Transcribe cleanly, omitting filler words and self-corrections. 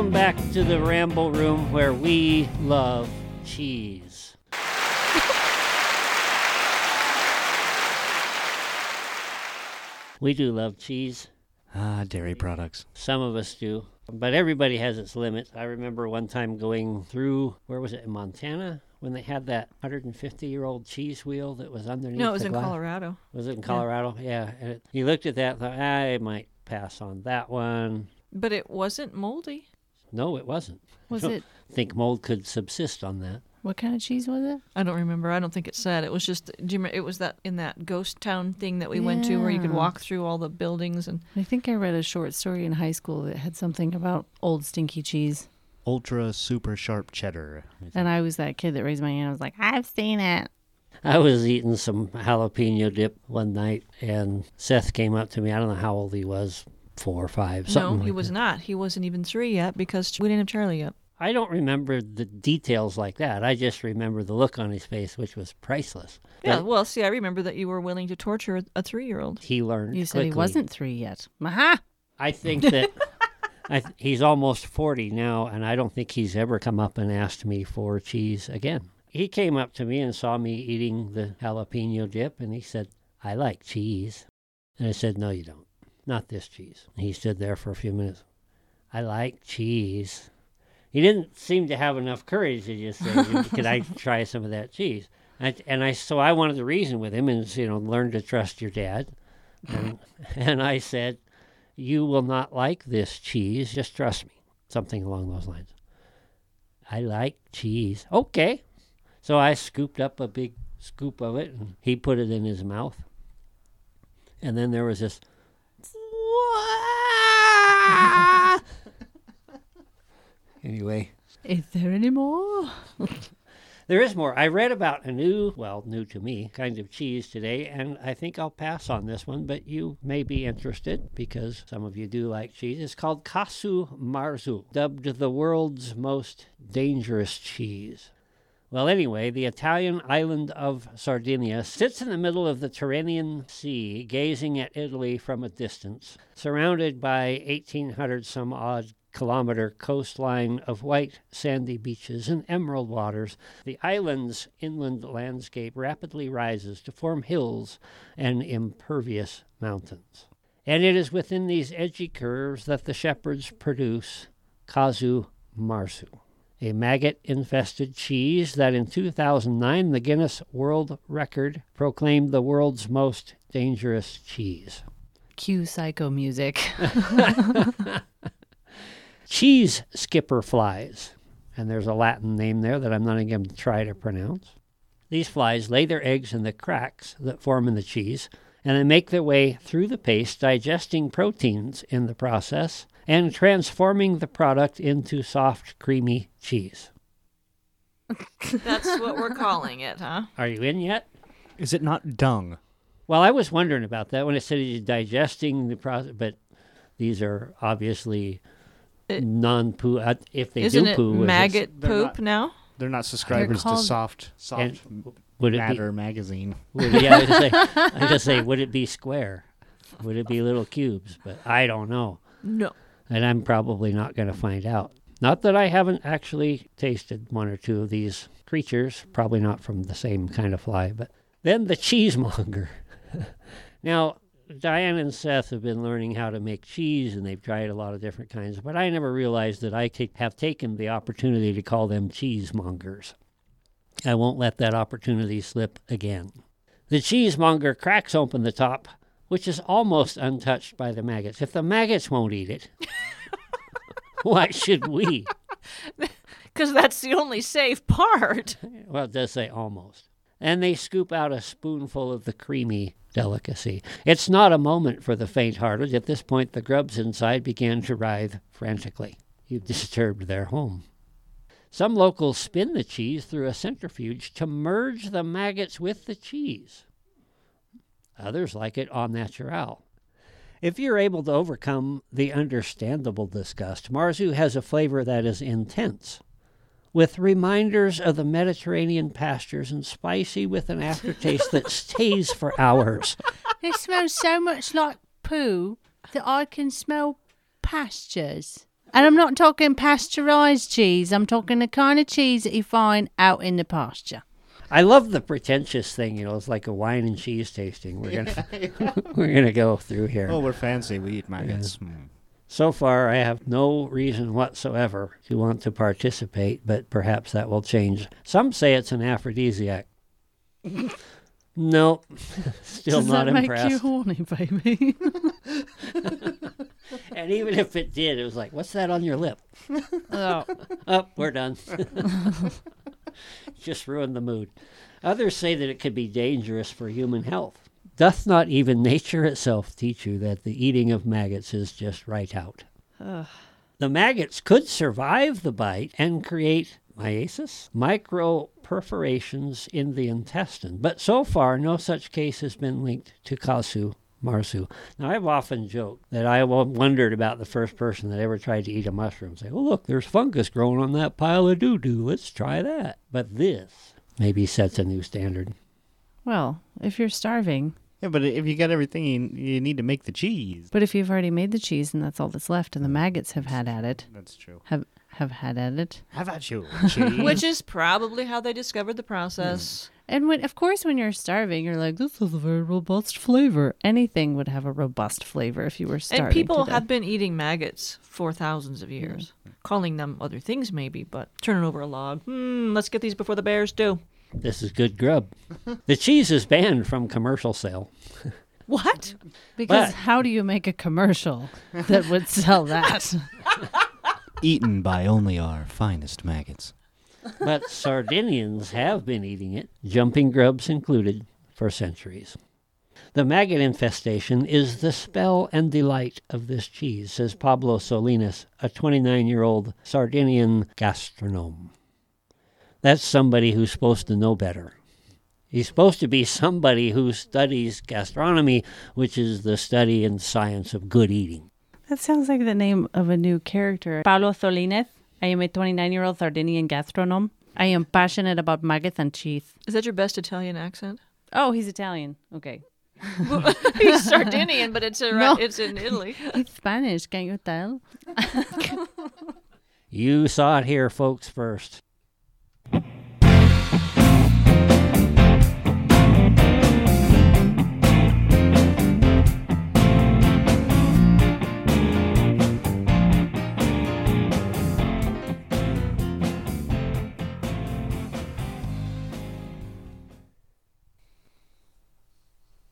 Welcome back to the Ramble Room where we love cheese. We do love cheese. Dairy products. Some of us do. But everybody has its limits. I remember one time going through, where was it, in Montana? When they had that 150-year-old cheese wheel that was underneath the No, it was in glass. Colorado. Was it in Colorado? Yeah. And you looked at that and thought, I might pass on that one. But it wasn't moldy. No, it wasn't. Was it? I think mold could subsist on that. What kind of cheese was it? I don't remember. I don't think it said. It was just, do you remember, it was that in that ghost town thing that we went to where you could Yeah. walk through all the buildings and I think I read a short story in high school that had something about old stinky cheese. Ultra super sharp cheddar. And I was that kid that raised my hand. I was like, I've seen it. I was eating some jalapeno dip one night, and Seth came up to me. I don't know how old he was, 4 or 5, something no, he like was that. not. He wasn't even 3 yet because we didn't have Charlie yet. I don't remember the details like that. I just remember the look on his face, which was priceless. Yeah, But well, see, I remember that you were willing to torture a 3-year-old. he learned You said quickly. he wasn't 3 yet. Aha! I think that he's almost 40 now, and I don't think he's ever come up and asked me for cheese again. He came up to me and saw me eating the jalapeno dip, and he said, I like cheese. And I said, no, you don't. Not this cheese. And he stood there for a few minutes. I like cheese. He didn't seem to have enough courage to just say, could I try some of that cheese? So I wanted to reason with him and, learn to trust your dad. And I said, you will not like this cheese. Just trust me. Something along those lines. I like cheese. Okay. So I scooped up a big scoop of it, and he put it in his mouth. And then there was this... Anyway. Is there any more? There is more. I read about a new to me, kind of cheese today, and I think I'll pass on this one, but you may be interested because some of you do like cheese. It's called Casu Marzu, dubbed the world's most dangerous cheese. Well, anyway, the Italian island of Sardinia sits in the middle of the Tyrrhenian Sea, gazing at Italy from a distance, surrounded by 1,800-some-odd kilometer coastline of white sandy beaches and emerald waters. The island's inland landscape rapidly rises to form hills and impervious mountains. And it is within these edgy curves that the shepherds produce Casu Marzu, a maggot-infested cheese that in 2009 the Guinness World Record proclaimed the world's most dangerous cheese. Cue psycho music. Cheese skipper flies, and there's a Latin name there that I'm not even going to try to pronounce. These flies lay their eggs in the cracks that form in the cheese, and they make their way through the paste, digesting proteins in the process, and transforming the product into soft, creamy cheese. That's what we're calling it, huh? Are you in yet? Is it not dung? Well, I was wondering about that when it said it's digesting the process, but these are obviously non-poo. If they Isn't do it poo, maggot They're poop not- now? They're not subscribers called- to Soft would it Matter magazine. Yeah, I was just say, would it be square? Would it be little cubes? But I don't know. No. And I'm probably not going to find out. Not that I haven't actually tasted one or two of these creatures, probably not from the same kind of fly. But then the cheesemonger. Now, Diane and Seth have been learning how to make cheese, and they've tried a lot of different kinds, but I never realized that I have taken the opportunity to call them cheesemongers. I won't let that opportunity slip again. The cheesemonger cracks open the top, which is almost untouched by the maggots. If the maggots won't eat it, why should we? Because that's the only safe part. Well, it does say almost. And they scoop out a spoonful of the creamy delicacy. It's not a moment for the faint-hearted. At this point, the grubs inside began to writhe frantically. You've disturbed their home. Some locals spin the cheese through a centrifuge to merge the maggots with the cheese. Others like it au naturel. If you're able to overcome the understandable disgust, Marzu has a flavor that is intense, with reminders of the Mediterranean pastures and spicy with an aftertaste that stays for hours. It smells so much like poo that I can smell pastures. And I'm not talking pasteurized cheese. I'm talking the kind of cheese that you find out in the pasture. I love the pretentious thing. It's like a wine and cheese tasting. We're gonna go through here. Oh, we're fancy. We eat maggots. So far, I have no reason whatsoever to want to participate, but perhaps that will change. Some say it's an aphrodisiac. No, still Does not that impressed. make you horny, baby? And even if it did, it was like, what's that on your lip? Oh. Oh, we're done. Just ruined the mood. Others say that it could be dangerous for human health. Doth not even nature itself teach you that the eating of maggots is just right out? The maggots could survive the bite and create myiasis, micro-perforations in the intestine, but so far no such case has been linked to Kasu marzu. Now, I've often joked that I wondered about the first person that ever tried to eat a mushroom. Say, oh, look, there's fungus growing on that pile of doo-doo. Let's try that. But this maybe sets a new standard. Well, if you're starving. Yeah, but if you got everything, you need to make the cheese. But if you've already made the cheese and that's all that's left and the maggots have had at it. That's true. Have had at it. How about you, cheese? Which is probably how they discovered the process. And of course, when you're starving, you're like, this has a very robust flavor. Anything would have a robust flavor if you were starving. And people to have death. been eating maggots for thousands of years. Calling them other things maybe, but turning over a log. Let's get these before the bears do. This is good grub. The cheese is banned from commercial sale. What? Because But- how do you make a commercial that would sell that? Eaten by only our finest maggots. But Sardinians have been eating it, jumping grubs included, for centuries. The maggot infestation is the spell and delight of this cheese, says Pablo Solinas, a 29-year-old Sardinian gastronome. That's somebody who's supposed to know better. He's supposed to be somebody who studies gastronomy, which is the study and science of good eating. That sounds like the name of a new character. Pablo Solinez. I am a 29-year-old Sardinian gastronome. I am passionate about maggots and cheese. Is that your best Italian accent? Oh, he's Italian. Okay. He's Sardinian, but it's No. it's in Italy. He's Spanish, can you tell? You saw it here, folks, first.